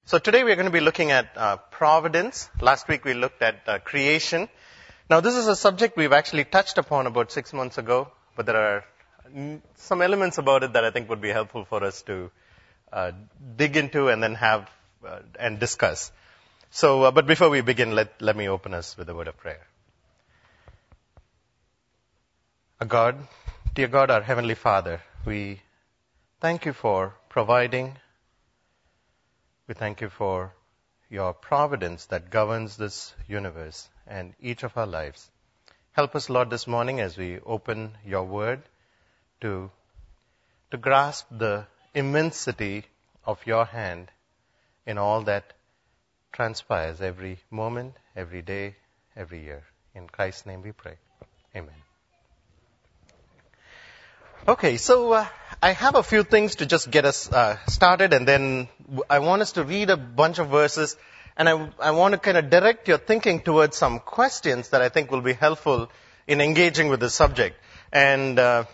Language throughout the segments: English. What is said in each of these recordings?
So today we're going to be looking at providence. Last week we looked at creation. Now this is a subject we've actually touched upon about 6 months ago, but there are some elements about it that I think would be helpful for us to dig into and then have and discuss. So, but before we begin, let me open us with a word of prayer. Dear God, our Heavenly Father, we thank you for providing. We thank you for your providence that governs this universe and each of our lives. Help us, Lord, this morning as we open your word to grasp the immensity of your hand in all that transpires every moment, every day, every year. In Christ's name we pray. Amen. Okay, so I have a few things to just get us started, and then I want us to read a bunch of verses, and I want to kind of direct your thinking towards some questions that I think will be helpful in engaging with this subject. And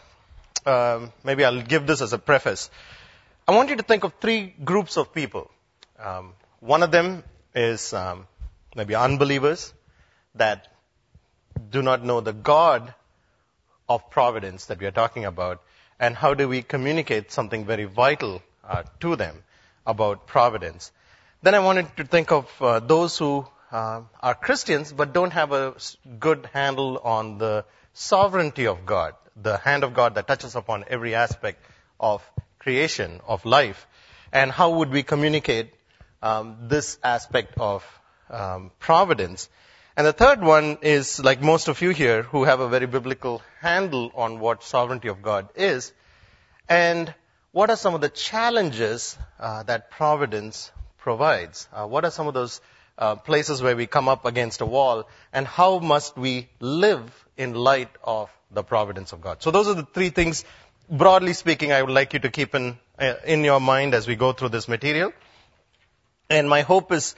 maybe I'll give this as a preface. I want you to think of three groups of people. One of them is maybe unbelievers that do not know the God of providence that we are talking about, and how do we communicate something very vital to them about providence. Then I wanted to think of those who are Christians but don't have a good handle on the sovereignty of God, the hand of God that touches upon every aspect of creation, of life, and how would we communicate this aspect of providence. And the third one is, like most of you here, who have a very biblical handle on what sovereignty of God is, and what are some of the challenges that providence provides? What are some of those places where we come up against a wall, and how must we live in light of the providence of God? So those are the three things, broadly speaking, I would like you to keep in your mind as we go through this material. And my hope is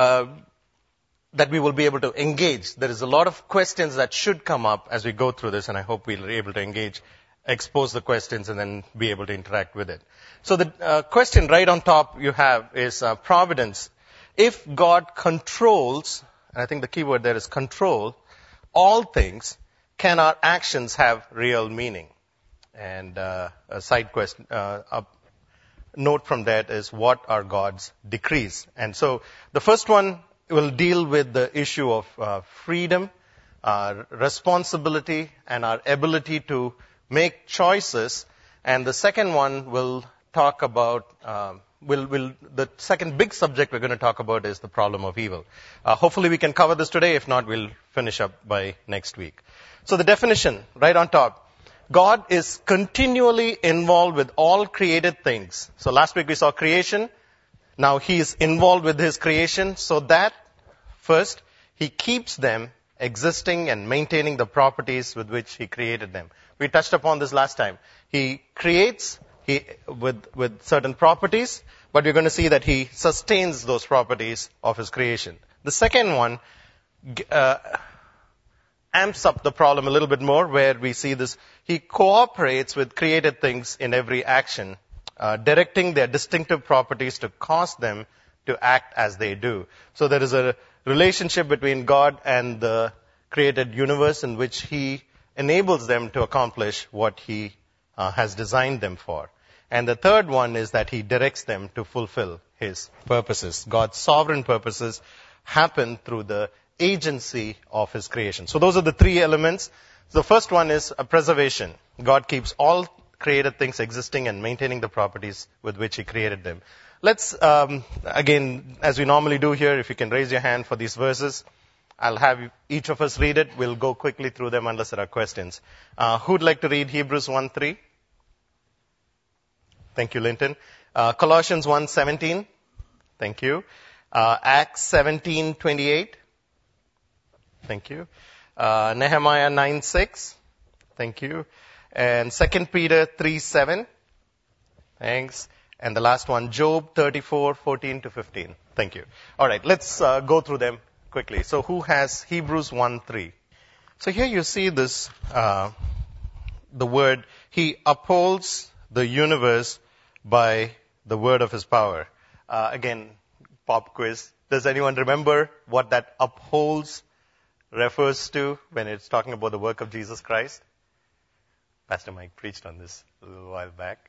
that we will be able to engage. There is a lot of questions that should come up as we go through this, and I hope we'll be able to engage, expose the questions, and then be able to interact with it. So the question right on top you have is providence. If God controls, and I think the key word there is control, all things, can our actions have real meaning? And a side question, a note from that is, what are God's decrees? And so the first one will deal with the issue of freedom, our responsibility, and our ability to make choices. And the second one will talk about, the second big subject we're going to talk about is the problem of evil. Hopefully we can cover this today. If not, we'll finish up by next week. So the definition, right on top. God is continually involved with all created things. So last week we saw creation. Now he is involved with his creation, so that first he keeps them existing and maintaining the properties with which he created them. We touched upon this last time. He creates with certain properties, but we're going to see that he sustains those properties of his creation. The second one amps up the problem a little bit more, where we see this. He cooperates with created things in every action, directing their distinctive properties to cause them to act as they do. So there is a relationship between God and the created universe in which he enables them to accomplish what he has designed them for. And the third one is that he directs them to fulfill his purposes. God's sovereign purposes happen through the agency of his creation. So those are the three elements. The first one is a preservation. God keeps all created things existing and maintaining the properties with which he created them. Let's, again, as we normally do here, if you can raise your hand for these verses, I'll have each of us read it. We'll go quickly through them unless there are questions. Who'd like to read Hebrews 1:3? Thank you, Linton. Colossians 1:17. Thank you. Acts 17:28. Thank you. Nehemiah 9:6. Thank you. And 2 Peter 3:7. Thanks. And the last one, Job 34:14-15. Thank you. All right, let's go through them quickly. So who has Hebrews 1:3? So here you see this, the word, he upholds the universe by the word of his power. Again, pop quiz. Does anyone remember what that upholds refers to when it's talking about the work of Jesus Christ? Pastor Mike preached on this a little while back.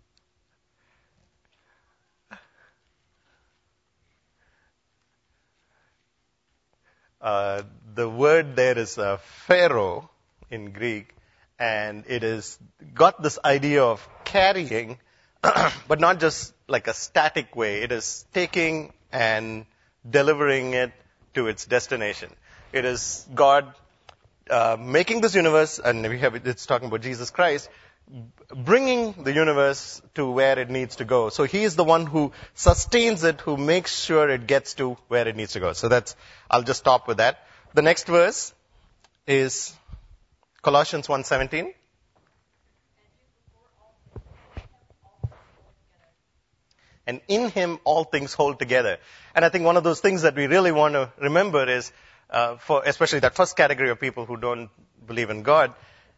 The word there is pharaoh in Greek, and it is got this idea of carrying, but not just like a static way. It is taking and delivering it to its destination. It is God making this universe, and it's talking about Jesus Christ, bringing the universe to where it needs to go. So He is the one who sustains it, who makes sure it gets to where it needs to go. So I'll just stop with that. The next verse is Colossians 1:17. And in Him all things hold together. And I think one of those things that we really want to remember is, for especially that first category of people who don't believe in God,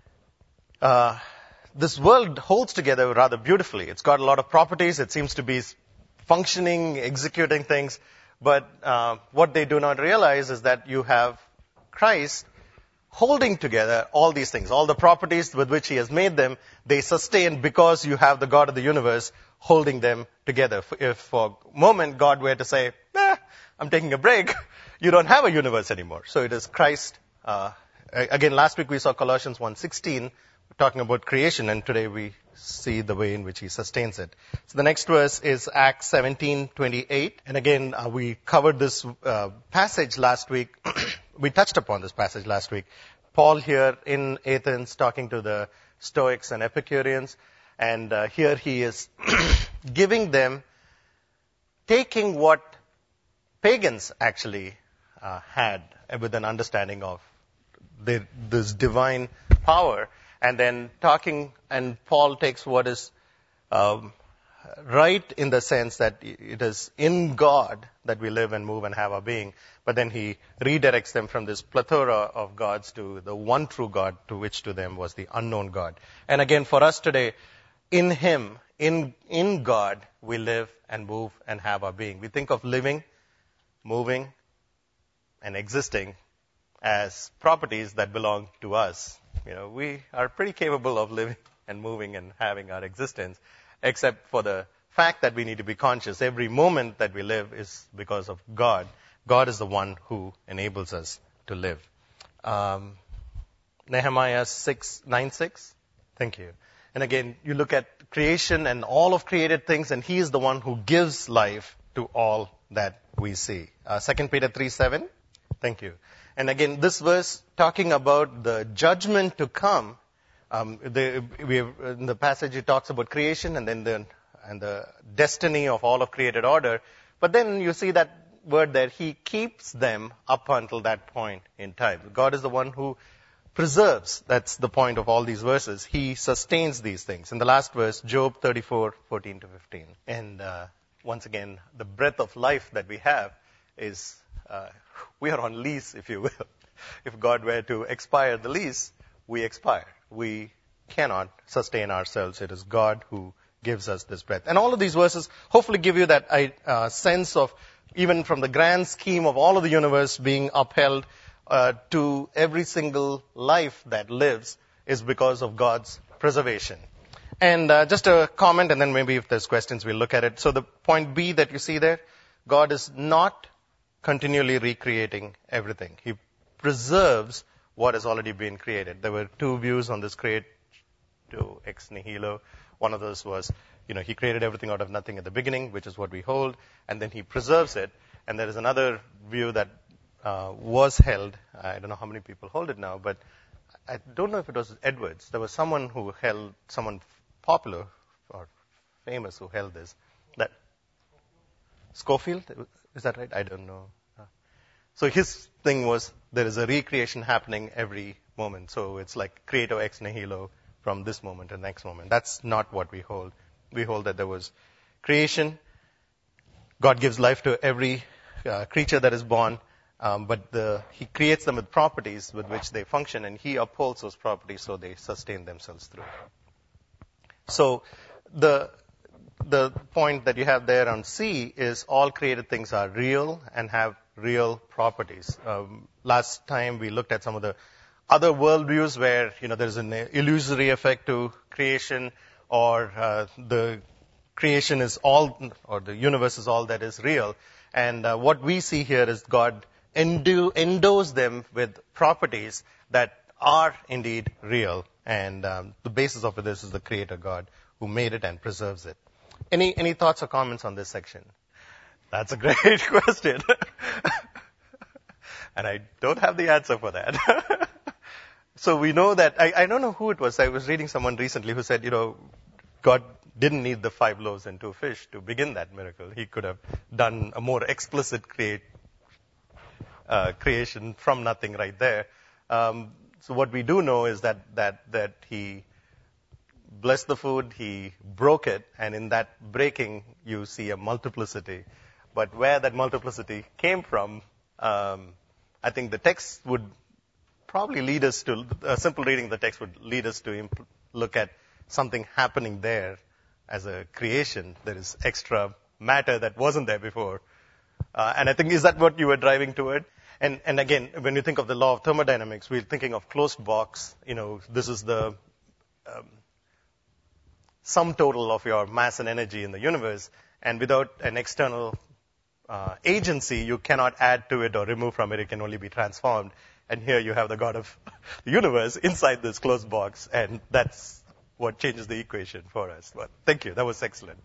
this world holds together rather beautifully. It's got a lot of properties. It seems to be functioning, executing things. But what they do not realize is that you have Christ holding together all these things. All the properties with which He has made them, they sustain because you have the God of the universe holding them together. If for a moment God were to say, I'm taking a break, you don't have a universe anymore. So it is Christ. Again, last week we saw Colossians 1:16 talking about creation, and today we see the way in which He sustains it. So the next verse is Acts 17:28. And again, we covered this passage last week. We touched upon this passage last week. Paul here in Athens talking to the Stoics and Epicureans. And here he is giving them, taking what pagans actually had with an understanding of this divine power, and then talking, and Paul takes what is right in the sense that it is in God that we live and move and have our being, but then he redirects them from this plethora of gods to the one true God, to which to them was the unknown God. And again, for us today, in Him, in God, we live and move and have our being. We think of living, moving, and existing as properties that belong to us. We are pretty capable of living and moving and having our existence, except for the fact that we need to be conscious. Every moment that we live is because of God. God is the one who enables us to live. Nehemiah 9:6. Thank you. And again, you look at creation and all of created things, and He is the one who gives life to all that we see. 2 Peter 3:7. Thank you. And again, this verse talking about the judgment to come. In the passage it talks about creation and then the destiny of all of created order. But then you see that word there, He keeps them up until that point in time. God is the one who preserves. That's the point of all these verses. He sustains these things. In the last verse, Job 34:14-15. And once again, the breath of life that we have is, we are on lease, if you will. If God were to expire the lease, we expire. We cannot sustain ourselves. It is God who gives us this breath. And all of these verses hopefully give you that sense of, even from the grand scheme of all of the universe being upheld, to every single life that lives is because of God's preservation. And just a comment, and then maybe if there's questions, we'll look at it. So the point B that you see there, God is not continually recreating everything. He preserves what has already been created. There were two views on this create to ex nihilo. One of those was, He created everything out of nothing at the beginning, which is what we hold, and then He preserves it. And there is another view that was held. I don't know how many people hold it now, but I don't know if it was Edwards. There was someone popular or famous who held this. That Schofield, is that right? I don't know. So his thing was, there is a recreation happening every moment. So it's like creator ex nihilo from this moment to the next moment. That's not what we hold. We hold that there was creation. God gives life to every creature that is born. But He creates them with properties with which they function, and He upholds those properties so they sustain themselves through. So the the point that you have there on C is all created things are real and have real properties. Last time we looked at some of the other worldviews where, there's an illusory effect to creation, or the creation is all, or the universe is all that is real. And what we see here is God endows them with properties that are indeed real. And the basis of this is the Creator God who made it and preserves it. Any thoughts or comments on this section? That's a great question. And I don't have the answer for that. So we know that, I don't know who it was. I was reading someone recently who said, God didn't need the 5 loaves and 2 fish to begin that miracle. He could have done a more explicit creation from nothing right there. So what we do know is that he blessed the food, he broke it, and in that breaking you see a multiplicity. But where that multiplicity came from, I think the text would probably lead us to, a simple reading of the text would lead us to look at something happening there as a creation. There is extra matter that wasn't there before. And I think, is that what you were driving toward? And again, when you think of the law of thermodynamics, we're thinking of closed box. This is the sum total of your mass and energy in the universe. And without an external agency, you cannot add to it or remove from it. It can only be transformed. And here you have the God of the universe inside this closed box. And that's what changes the equation for us. But thank you. That was excellent.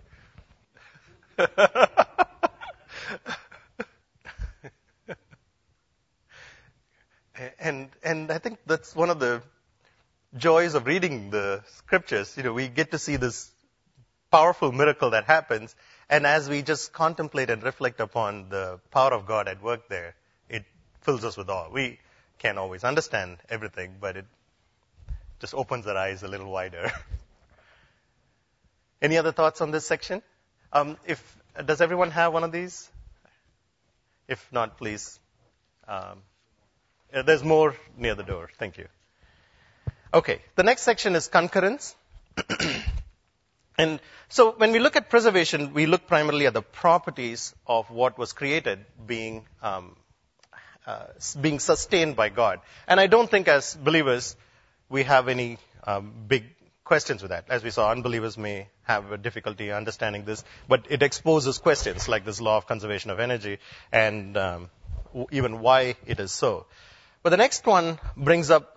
And I think that's one of the joys of reading the scriptures. We get to see this powerful miracle that happens. And as we just contemplate and reflect upon the power of God at work there, it fills us with awe. We can't always understand everything, but it just opens our eyes a little wider. Any other thoughts on this section? Does everyone have one of these? If not, please. There's more near the door. Thank you. Okay, the next section is concurrence. And so when we look at preservation, we look primarily at the properties of what was created being sustained by God. And I don't think as believers we have any big questions with that. As we saw, unbelievers may have a difficulty understanding this, but it exposes questions like this law of conservation of energy and even why it is so. But the next one brings up,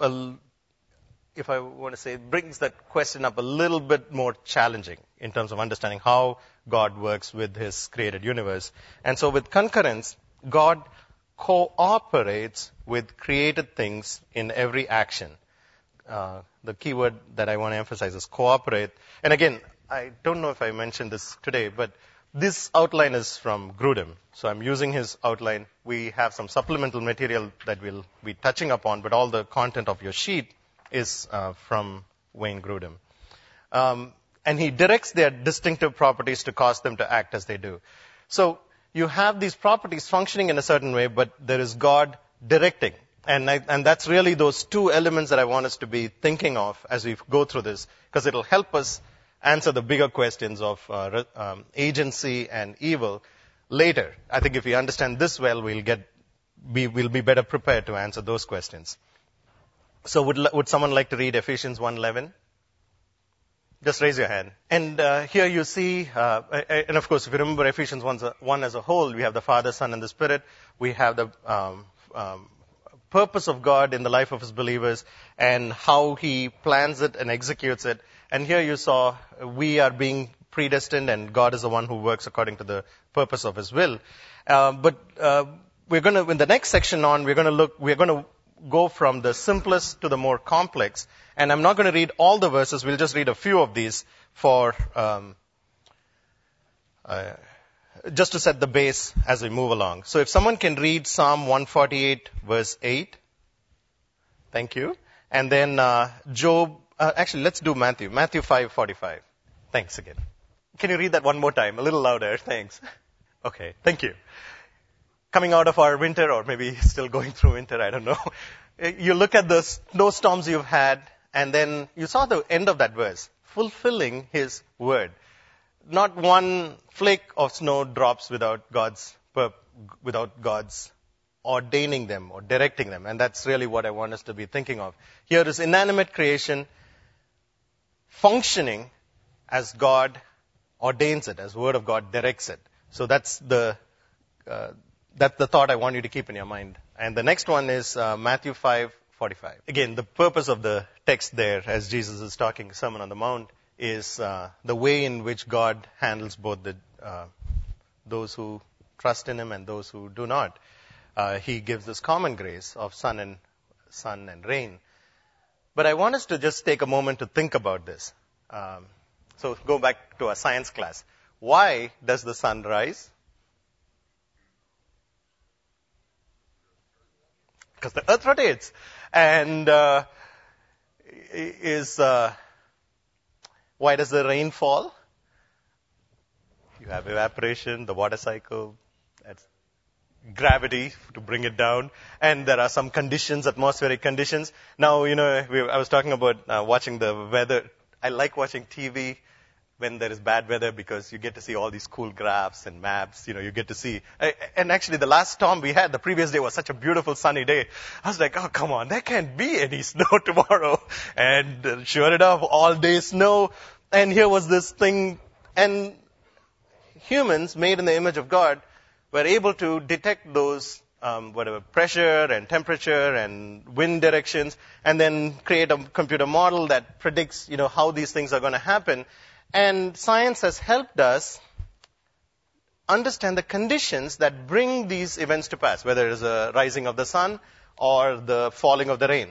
brings that question up a little bit more challenging in terms of understanding how God works with His created universe. And so with concurrence, God cooperates with created things in every action. The key word that I want to emphasize is cooperate. And again, I don't know if I mentioned this today, but this outline is from Grudem. So I'm using his outline. We have some supplemental material that we'll be touching upon, but all the content of your sheet is from Wayne Grudem. And he directs their distinctive properties to cause them to act as they do. So you have these properties functioning in a certain way, but there is God directing. And that's really those two elements that I want us to be thinking of as we go through this, because it'll help us answer the bigger questions of agency and evil later. I think if we understand this well, we'll be better prepared to answer those questions. So would someone like to read Ephesians 1:11? Just raise your hand. And here you see, and of course, if you remember Ephesians 1 as a whole, we have the Father, Son, and the Spirit. We have the purpose of God in the life of His believers and how He plans it and executes it. And here you saw we are being predestined and God is the one who works according to the purpose of His will. But we're going to, in the next section on, we're going to go from the simplest to the more complex. And I'm not going to read all the verses. We'll just read a few of these for just to set the base as we move along. So if someone can read Psalm 148 verse 8. Thank you. And then Job, actually let's do Matthew 5:45. Thanks again. Can you read that one more time? A little louder. Thanks. Okay. Thank you. Coming out of our winter, or maybe still going through winter, I don't know. You look at the snowstorms you've had, and then you saw the end of that verse, fulfilling His word. not one flake of snow drops without God's ordaining them or directing them. And that's really what I want us to be thinking of. Here is inanimate creation functioning as God ordains it, as Word of God directs it. So that's the thought I want you to keep in your mind. And the next one is Matthew 5:45. Again, the purpose of the text there, as Jesus is talking Sermon on the Mount, is the way in which God handles both those who trust in Him and those who do not. He gives this common grace of sun and rain. But I want us to just take a moment to think about this. So go back to our science class. Why does the sun rise? Because the earth rotates. And why does the rain fall? You have evaporation, the water cycle, that's gravity to bring it down, and there are some conditions, atmospheric conditions. Now, I was talking about watching the weather. I like watching TV when there is bad weather because you get to see all these cool graphs and maps. You get to see. And actually, the last storm we had, the previous day was such a beautiful sunny day. I was like, oh, come on, there can't be any snow tomorrow. And sure enough, all day snow. And here was this thing. And humans made in the image of God were able to detect those pressure and temperature and wind directions, and then create a computer model that predicts, how these things are going to happen. And science has helped us understand the conditions that bring these events to pass, whether it is a rising of the sun or the falling of the rain.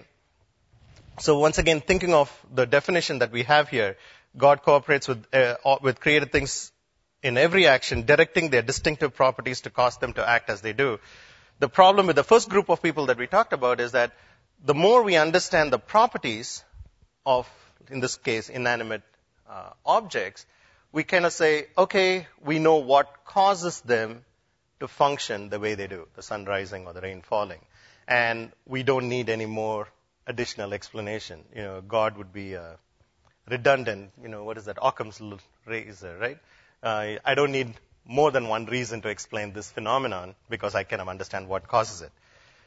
So once again, thinking of the definition that we have here, God cooperates with created things in every action, directing their distinctive properties to cause them to act as they do. The problem with the first group of people that we talked about is that the more we understand the properties of, in this case, inanimate objects, we kind of say, okay, we know what causes them to function the way they do, the sun rising or the rain falling. And we don't need any more additional explanation. God would be redundant. What is that? Occam's razor, right? I don't need more than one reason to explain this phenomenon because I kind of understand what causes it.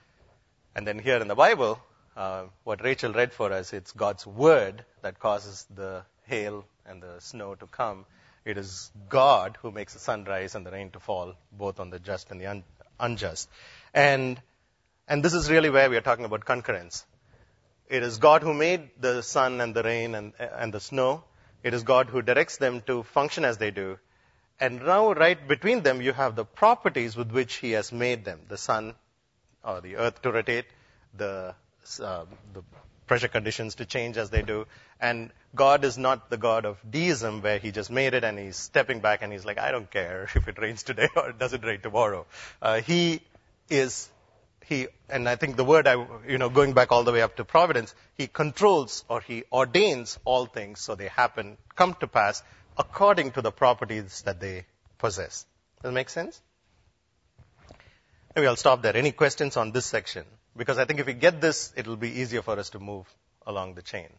And then here in the Bible, what Rachel read for us, it's God's word that causes the hail and the snow to come. It is God who makes the sun rise and the rain to fall, both on the just and the unjust. And this is really where we are talking about concurrence. It is God who made the sun and the rain and the snow. It is God who directs them to function as they do. And now, right between them, you have the properties with which He has made them. The sun or the earth to rotate, the pressure conditions to change as they do. And God is not the God of deism where He just made it and He's stepping back and He's like, I don't care if it rains today or it doesn't rain tomorrow. And I think the word, going back all the way up to providence, He controls or He ordains all things so they come to pass according to the properties that they possess. Does that make sense? Maybe I'll stop there. Any questions on this section? Because I think if we get this, it'll be easier for us to move along the chain.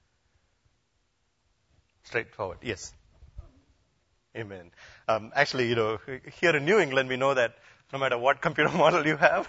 Straightforward. Yes. Amen. Actually, here in New England, we know that no matter what computer model you have,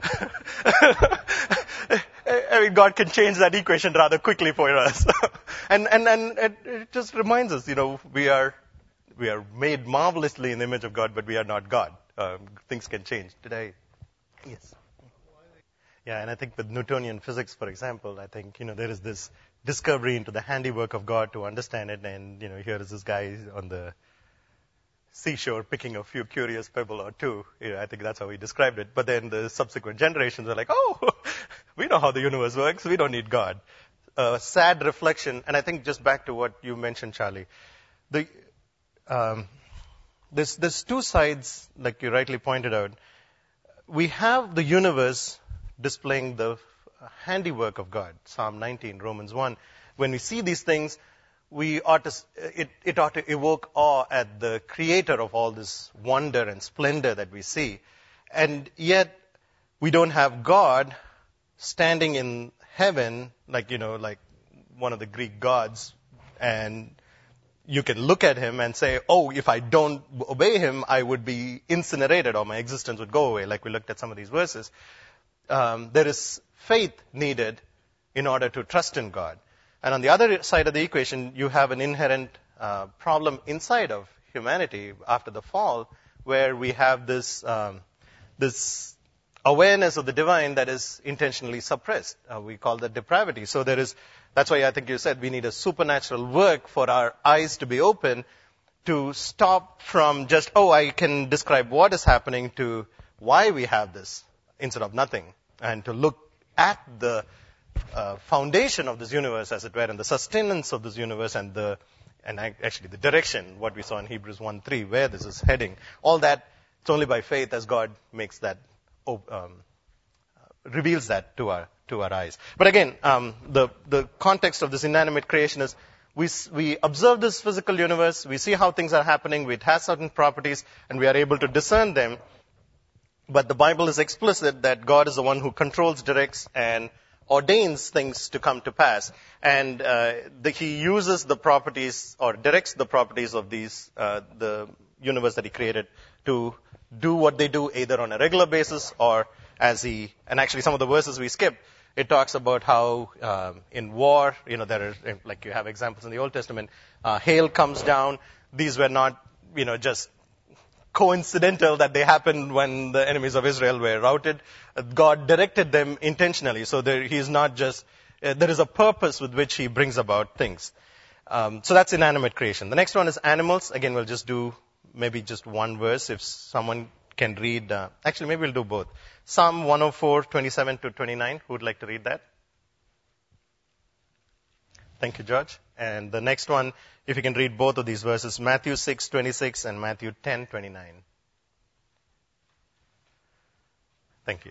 God can change that equation rather quickly for us. and it just reminds us, we are made marvelously in the image of God, but we are not God. Things can change. Yes. Yeah, and I think with Newtonian physics, for example, I think, there is this discovery into the handiwork of God to understand it. And, here is this guy on the seashore picking a few curious pebble or two. I think that's how he described it. But then the subsequent generations are like, oh, we know how the universe works. We don't need God. Sad reflection. And I think just back to what you mentioned, Charlie, there's two sides, like you rightly pointed out. We have the universe displaying the handiwork of God. Psalm 19, Romans 1. When we see these things, it ought to evoke awe at the creator of all this wonder and splendor that we see. And yet, we don't have God standing in heaven, like one of the Greek gods, and you can look at him and say, oh, if I don't obey him, I would be incinerated or my existence would go away, like we looked at some of these verses. There is faith needed in order to trust in God. And on the other side of the equation, you have an inherent problem inside of humanity after the fall, where we have this awareness of the divine that is intentionally suppressed. We call that depravity. So that's why I think you said we need a supernatural work for our eyes to be open, to stop from just, oh, I can describe what is happening, to why we have this instead of nothing, and to look at the foundation of this universe, as it were, and the sustenance of this universe, and actually the direction, what we saw in Hebrews 1:3, where this is heading. All that, it's only by faith as God makes that, reveals that to our eyes. But again, the context of this inanimate creation is we observe this physical universe, we see how things are happening, it has certain properties, and we are able to discern them. But the Bible is explicit that God is the one who controls, directs, and ordains things to come to pass. And he uses the properties, or directs the properties of the universe that he created, to do what they do either on a regular basis or and actually some of the verses we skipped, it talks about how in war, there are, like you have examples in the Old Testament, hail comes down. These were not, just coincidental that they happened when the enemies of Israel were routed. God directed them intentionally. So he's not just, there is a purpose with which he brings about things. So that's inanimate creation. The next one is animals. Again, we'll just do maybe just one verse. If someone can read, actually maybe we'll do both. Psalm 104:27 to 29. Who would like to read that? Thank you, George. And the next one, if you can read both of these verses, Matthew 6:26 and Matthew 10:29. Thank you.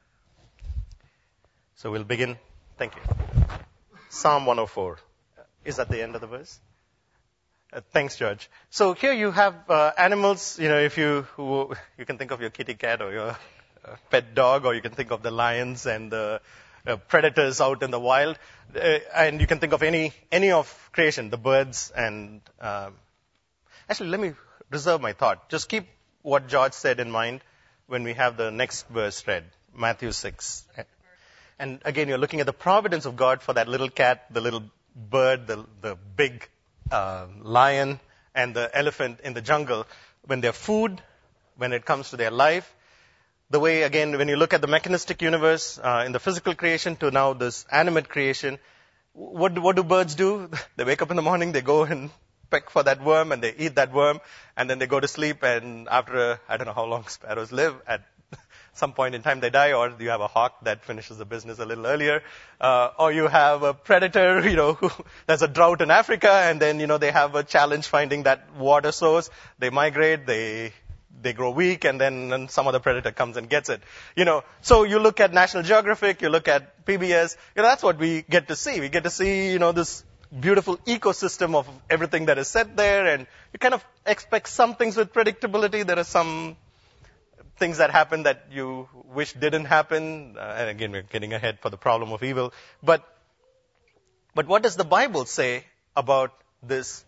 So we'll begin. Thank you. Psalm 104. Is that the end of the verse? Thanks, George. So here you have animals. If you can think of your kitty cat or your pet dog, or you can think of the lions and the predators out in the wild, and you can think of any of creation, the birds, and actually let me reserve my thought. Just keep what George said in mind when we have the next verse read, Matthew 6. And again, you're looking at the providence of God for that little cat, the little bird, the big lion, and the elephant in the jungle, when they're food, when it comes to their life. The way, again, when you look at the mechanistic universe, in the physical creation to now this animate creation, what do birds do? They wake up in the morning, they go and peck for that worm, and they eat that worm, and then they go to sleep, and after, I don't know how long sparrows live, at some point in time they die, or you have a hawk that finishes the business a little earlier, or you have a predator, there's a drought in Africa, and then, they have a challenge finding that water source, they migrate, they grow weak, and then some other predator comes and gets it. So you look at National Geographic, you look at PBS, that's what we get to see. We get to see, this beautiful ecosystem of everything that is set there, and you kind of expect some things with predictability. There are some things that happen that you wish didn't happen. And again, we're getting ahead for the problem of evil. But what does the Bible say about this,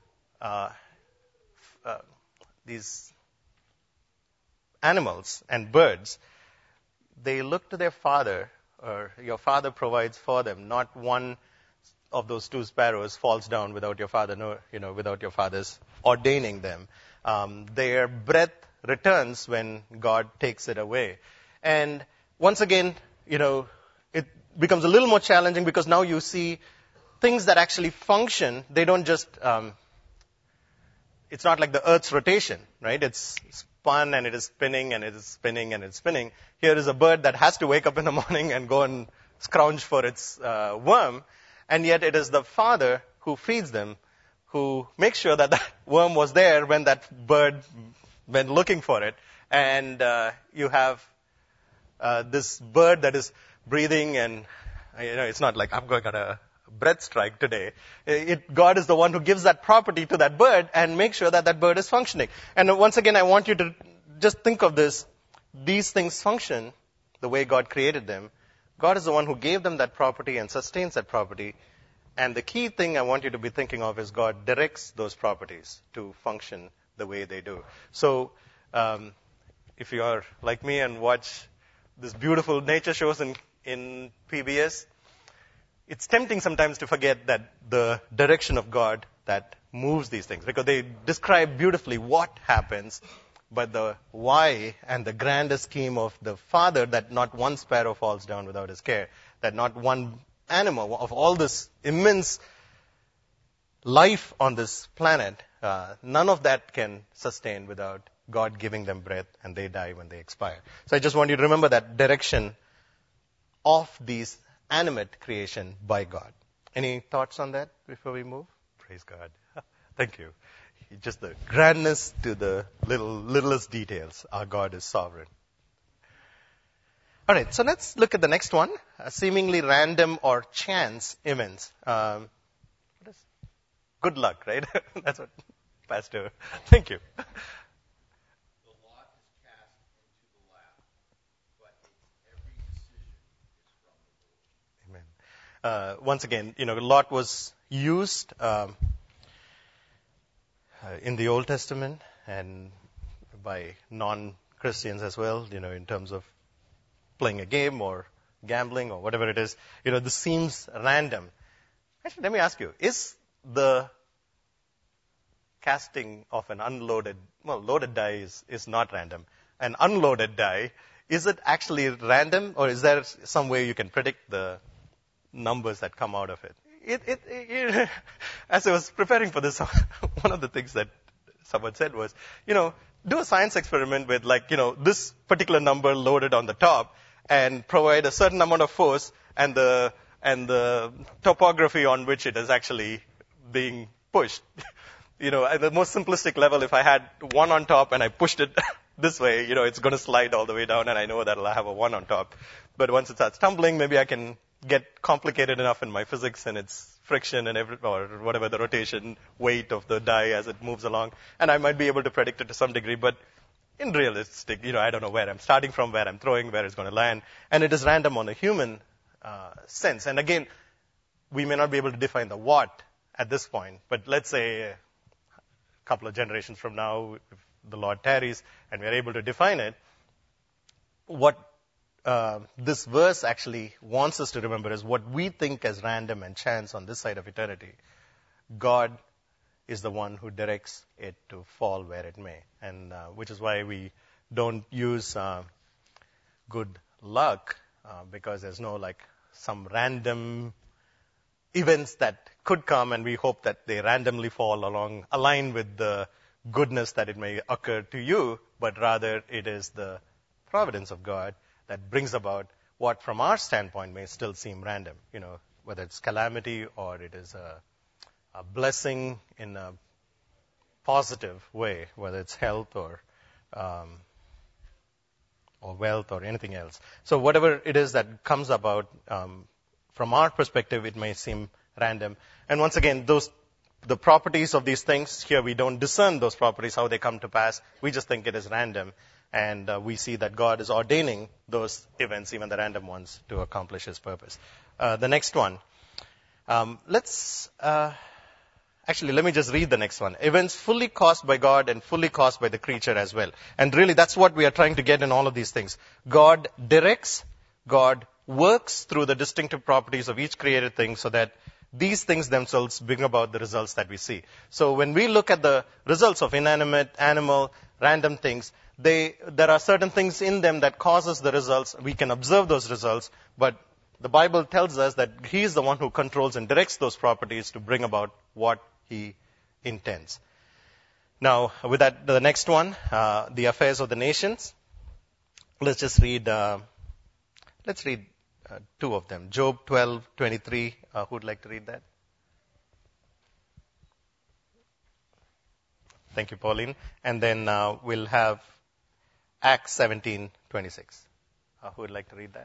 these animals and birds? They look to their father, or your father provides for them. Not one of those two sparrows falls down without your father, without your father's ordaining them. Their breath returns when God takes it away. And once again, it becomes a little more challenging, because now you see things that actually function. They don't just, it's not like the Earth's rotation, right? It's spun and it is spinning and it is spinning and it's spinning. Here is a bird that has to wake up in the morning and go and scrounge for its worm, and yet it is the father who feeds them, who makes sure that that worm was there when that bird went looking for it. And you have this bird that is breathing, and it's not like I'm going on a breath strike today. God is the one who gives that property to that bird and makes sure that that bird is functioning. And once again, I want you to just think of this. These things function the way God created them. God is the one who gave them that property and sustains that property. And the key thing I want you to be thinking of is God directs those properties to function the way they do. So, if you are like me and watch this beautiful nature shows in PBS, it's tempting sometimes to forget that the direction of God that moves these things, because they describe beautifully what happens, but the why and the grander scheme of the Father, that not one sparrow falls down without his care, that not one animal of all this immense life on this planet, none of that can sustain without God giving them breath, and they die when they expire. So I just want you to remember that direction of these animate creation by God. Any thoughts on that before we move? Praise God. Thank you. Just the grandness to the littlest details. Our God is sovereign. All right, so let's look at the next one. Seemingly random or chance events. Good luck, right? That's what Pastor. Thank you. Once again, Lot was used in the Old Testament and by non-Christians as well, in terms of playing a game or gambling or whatever it is. This seems random. Actually, let me ask you, is the casting of an loaded die is not random. An unloaded die, is it actually random, or is there some way you can predict the numbers that come out of it? As I was preparing for this, one of the things that someone said was, do a science experiment with this particular number loaded on the top and provide a certain amount of force and the topography on which it is actually being pushed. At the most simplistic level, if I had 1 on top and I pushed it this way, it's going to slide all the way down, and I know that I'll have a 1 on top. But once it starts tumbling, maybe I can get complicated enough in my physics and its friction and or whatever the rotation weight of the die as it moves along, and I might be able to predict it to some degree. But in realistic, I don't know where I'm starting from, where I'm throwing, where it's going to land, and it is random on a human sense. And again, we may not be able to define the what at this point, but let's say a couple of generations from now, if the Lord tarries and we're able to define it, what this verse actually wants us to remember is what we think as random and chance on this side of eternity. God is the one who directs it to fall where it may, and which is why we don't use good luck, because there's no some random events that could come, and we hope that they randomly fall align with the goodness that it may occur to you, but rather it is the providence of God that brings about what from our standpoint may still seem random, whether it's calamity or it is a blessing in a positive way, whether it's health or wealth or anything else. So whatever it is that comes about, from our perspective, it may seem random. And once again, the properties of these things, here we don't discern those properties, how they come to pass. We just think it is random. And we see that God is ordaining those events, even the random ones, to accomplish His purpose. The next one. Let me just read the next one. Events fully caused by God and fully caused by the creature as well. And really, that's what we are trying to get in all of these things. God directs, God works through the distinctive properties of each created thing so that these things themselves bring about the results that we see. So when we look at the results of inanimate, animal, random things, there are certain things in them that causes the results. We can observe those results, but the Bible tells us that He is the one who controls and directs those properties to bring about what He intends. Now, with that, the next one, the affairs of the nations. Let's read two of them. Job 12:23. Who would like to read that? Thank you, Pauline. And then we'll have Acts 17:26. Who would like to read that?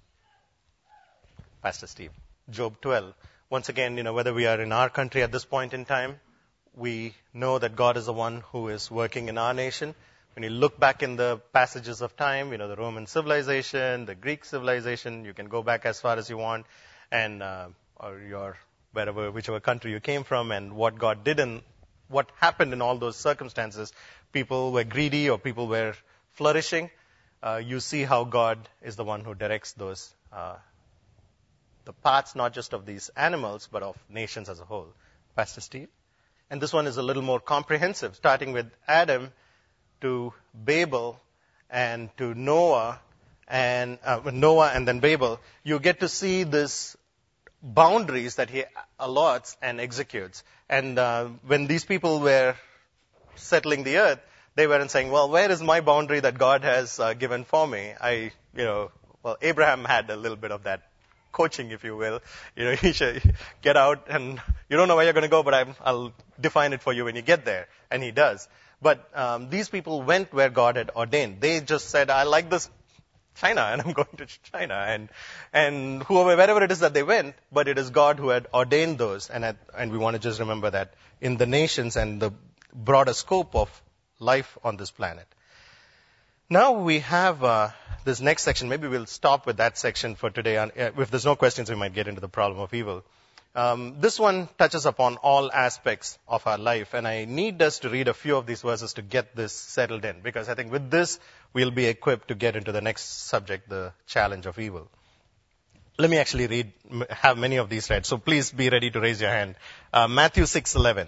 Pastor Steve. Job 12. Once again, whether we are in our country at this point in time, we know that God is the one who is working in our nation. When you look back in the passages of time, the Roman civilization, the Greek civilization, you can go back as far as you want, and or your whichever country you came from, and what God did and what happened in all those circumstances. People were greedy or people were flourishing. You see how God is the one who directs those, the paths not just of these animals, but of nations as a whole. Pastor Steve? And this one is a little more comprehensive, starting with Adam to Babel and to Noah and then Babel. You get to see this boundaries that he allots and executes. And when these people were settling the earth, they weren't saying, well, where is my boundary that God has given for me? Abraham had a little bit of that coaching, if you will. You should get out, and you don't know where you're going to go, but I'll define it for you when you get there. And he does. But these people went where God had ordained. They just said, I like this China, and I'm going to China. And wherever it is that they went, but it is God who had ordained those. And we want to just remember that in the nations and the broader scope of life on this planet. Now we have this next section. Maybe we'll stop with that section for today. If there's no questions, we might get into the problem of evil. This one touches upon all aspects of our life, and I need us to read a few of these verses to get this settled in, because I think with this, we'll be equipped to get into the next subject, the challenge of evil. Let me actually have many of these read, so please be ready to raise your hand. Matthew 6:11.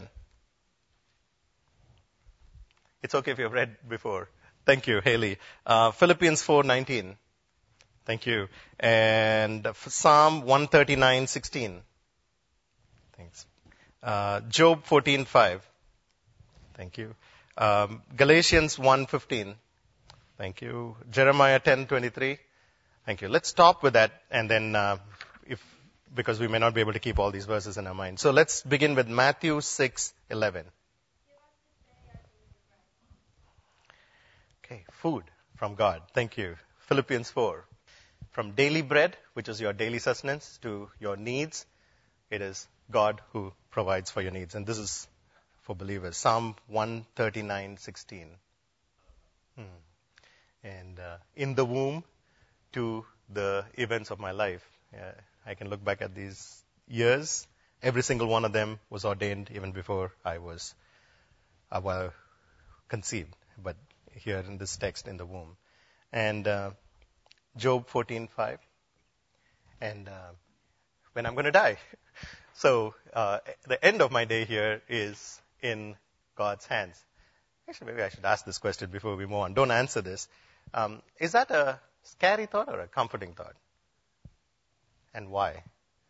It's okay if you've read before. Thank you, Haley. Philippians 4:19. Thank you. And Psalm 139:16. Thanks. Job 14:5. Thank you. Galatians 1:15. Thank you. Jeremiah 10:23. Thank you. Let's stop with that, and then because we may not be able to keep all these verses in our mind. So let's begin with Matthew 6:11. Okay, food from God. Thank you. Philippians 4. From daily bread, which is your daily sustenance, to your needs, it is God who provides for your needs. And this is for believers. Psalm 139:16. And in the womb to the events of my life. I can look back at these years. Every single one of them was ordained even before I was conceived. But here in this text, in the womb. And Job 14:5. And when I'm going to die. So the end of my day here is in God's hands. Actually, maybe I should ask this question before we move on. Don't answer this. Is that a scary thought or a comforting thought? And why?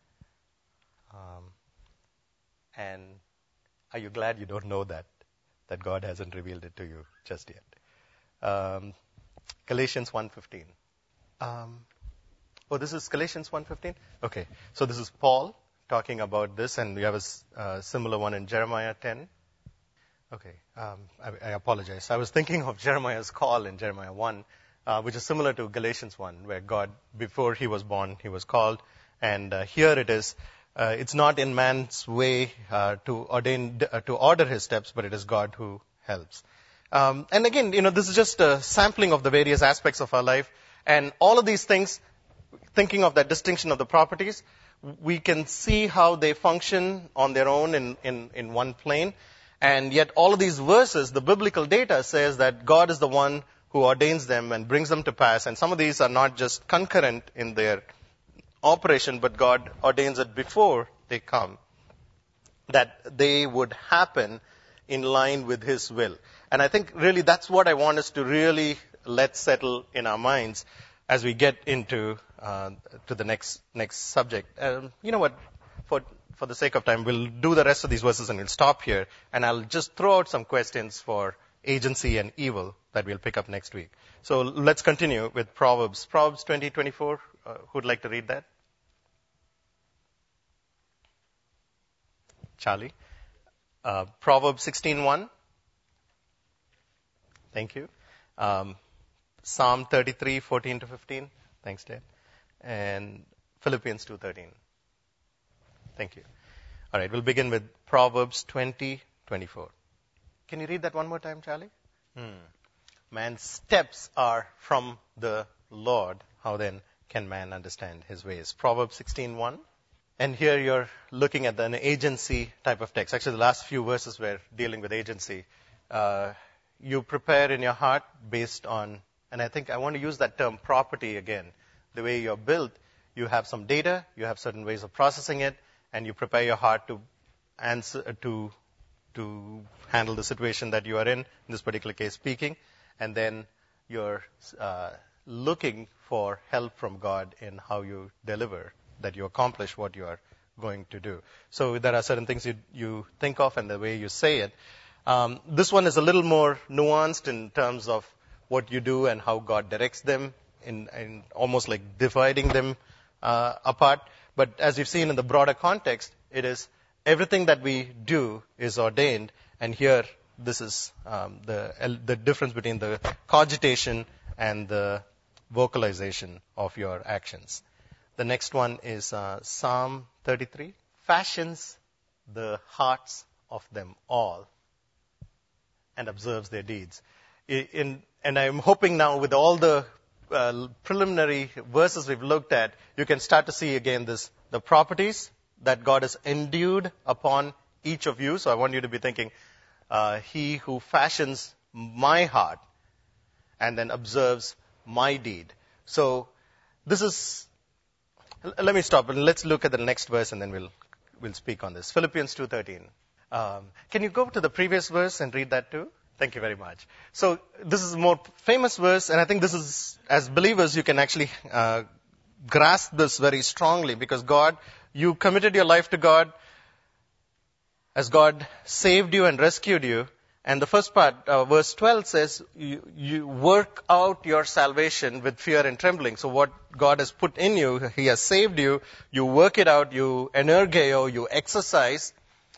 And are you glad you don't know that God hasn't revealed it to you just yet? Galatians 1:15. This is Galatians 1:15? Okay. So this is Paul talking about this, and we have a similar one in Jeremiah 10. Okay. I apologize. I was thinking of Jeremiah's call in Jeremiah 1, which is similar to Galatians 1, where God, before he was born, he was called. And here it is. It's not in man's way to order his steps, but it is God who helps. And again, this is just a sampling of the various aspects of our life. And all of these things, thinking of that distinction of the properties, we can see how they function on their own in one plane. And yet all of these verses, the biblical data says that God is the one who ordains them and brings them to pass. And some of these are not just concurrent in their operation, but God ordains it before they come, that they would happen in line with His will. And I think really that's what I want us to really let settle in our minds as we get into to the next subject. You know what? For the sake of time, we'll do the rest of these verses and we'll stop here. And I'll just throw out some questions for agency and evil that we'll pick up next week. So let's continue with Proverbs. Proverbs 20:24. Who'd like to read that? Charlie. Proverbs 16:1. Thank you. Psalm 33:14-15. Thanks, Dad. And Philippians 2:13. Thank you. All right, we'll begin with Proverbs 20:24. Can you read that one more time, Charlie? Man's steps are from the Lord. How then can man understand his ways? Proverbs 16:1. And here you're looking at an agency type of text. Actually, the last few verses were dealing with agency. You prepare in your heart based on, and I think I want to use that term property again. The way you're built, you have some data, you have certain ways of processing it, and you prepare your heart to answer, to handle the situation that you are in this particular case speaking, and then you're looking for help from God in how you deliver, that you accomplish what you are going to do. So there are certain things you think of and the way you say it. This one is a little more nuanced in terms of what you do and how God directs them, in almost like dividing them apart. But as you've seen in the broader context, it is everything that we do is ordained. And here, this is the difference between the cogitation and the vocalization of your actions. The next one is Psalm 33. Fashions the hearts of them all and observes their deeds. And I'm hoping now with all the preliminary verses we've looked at, you can start to see again the properties that God has endued upon each of you. So I want you to be thinking, He who fashions my heart and then observes my deed. So this is, let me stop and let's look at the next verse and then we'll speak on this. Philippians 2:13. Can you go to the previous verse and read that too? Thank you very much. So this is a more famous verse, and I think this is, as believers, you can actually grasp this very strongly, because you committed your life to God as God saved you and rescued you. And the first part, verse 12 says, you work out your salvation with fear and trembling. So what God has put in you, He has saved you, you work it out, you energeo, you exercise,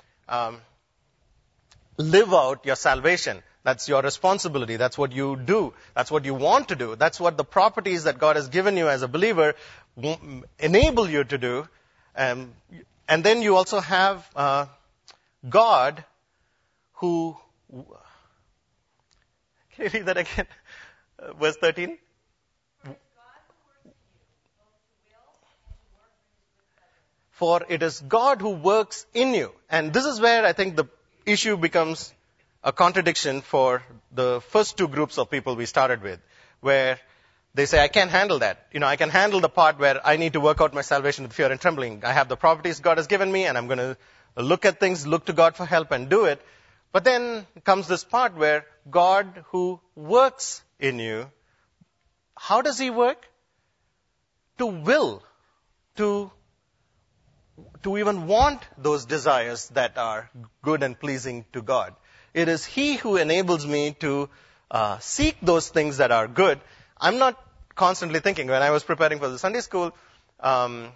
live out your salvation. That's your responsibility. That's what you do. That's what you want to do. That's what the properties that God has given you as a believer enable you to do. And then you also have God who... Can you read that again? Verse 13? For it is God who works in you. And this is where I think the issue becomes a contradiction for the first two groups of people we started with, where they say, I can't handle that. I can handle the part where I need to work out my salvation with fear and trembling. I have the properties God has given me, and I'm going to look at things, look to God for help and do it. But then comes this part where God who works in you, how does He work? To will, to even want those desires that are good and pleasing to God. It is He who enables me to seek those things that are good. I'm not constantly thinking. When I was preparing for the Sunday school, I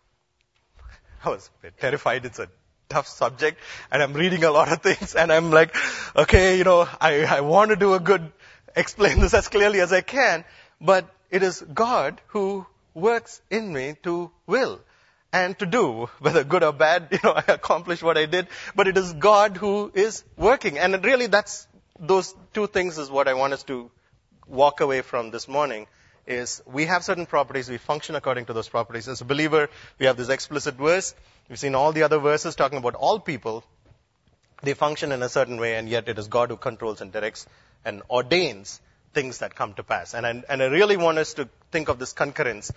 was a bit terrified. It's a tough subject, and I'm reading a lot of things, and I'm like, okay, I want to explain this as clearly as I can, but it is God who works in me to will and to do, whether good or bad, I accomplished what I did, but it is God who is working. And really those two things is what I want us to walk away from this morning, is we have certain properties, we function according to those properties. As a believer, we have this explicit verse. We've seen all the other verses talking about all people. They function in a certain way, and yet it is God who controls and directs and ordains things that come to pass. And I really want us to think of this concurrence.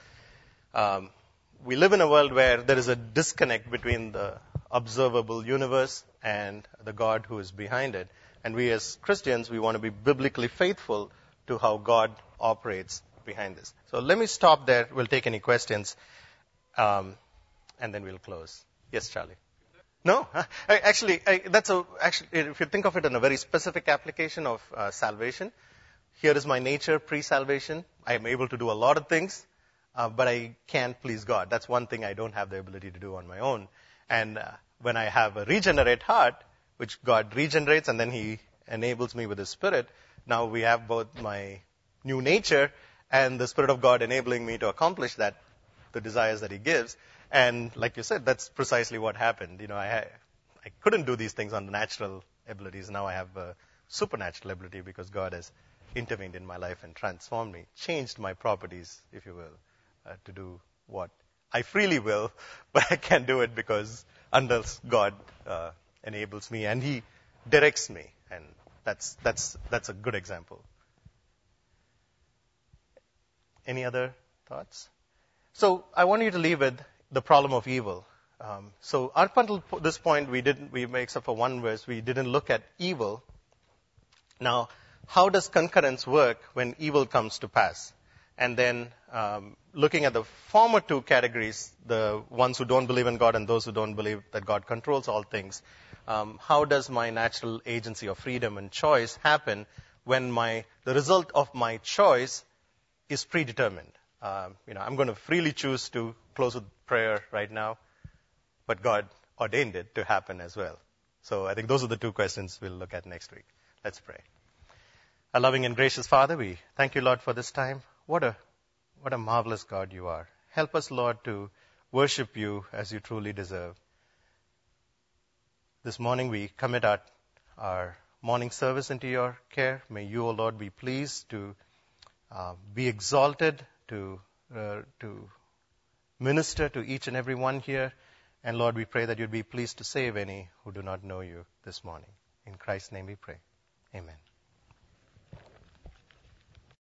We live in a world where there is a disconnect between the observable universe and the God who is behind it. And we as Christians, we want to be biblically faithful to how God operates behind this. So let me stop there. We'll take any questions, and then we'll close. Yes, Charlie? No? Actually, if you think of it in a very specific application of salvation, here is my nature pre-salvation. I am able to do a lot of things. But I can't please God. That's one thing I don't have the ability to do on my own. And when I have a regenerate heart, which God regenerates and then He enables me with His Spirit, now we have both my new nature and the Spirit of God enabling me to accomplish that, the desires that He gives. And like you said, that's precisely what happened. I couldn't do these things on the natural abilities. Now I have a supernatural ability because God has intervened in my life and transformed me, changed my properties, if you will, to do what I freely will, but I can't do it because unless God enables me and He directs me. And that's a good example. Any other thoughts? So I want you to leave with the problem of evil. So up until this point, except for one verse, we didn't look at evil. Now, how does concurrence work when evil comes to pass? And then looking at the former two categories, the ones who don't believe in God and those who don't believe that God controls all things, how does my natural agency of freedom and choice happen when the result of my choice is predetermined? I'm going to freely choose to close with prayer right now, but God ordained it to happen as well. So I think those are the two questions we'll look at next week. Let's pray. Our loving and gracious Father, we thank you, Lord, for this time. What a marvelous God you are. Help us, Lord, to worship you as you truly deserve. This morning we commit our morning service into your care. May you, O Lord, be pleased to be exalted, to minister to each and every one here. And Lord, we pray that you'd be pleased to save any who do not know you this morning. In Christ's name we pray. Amen.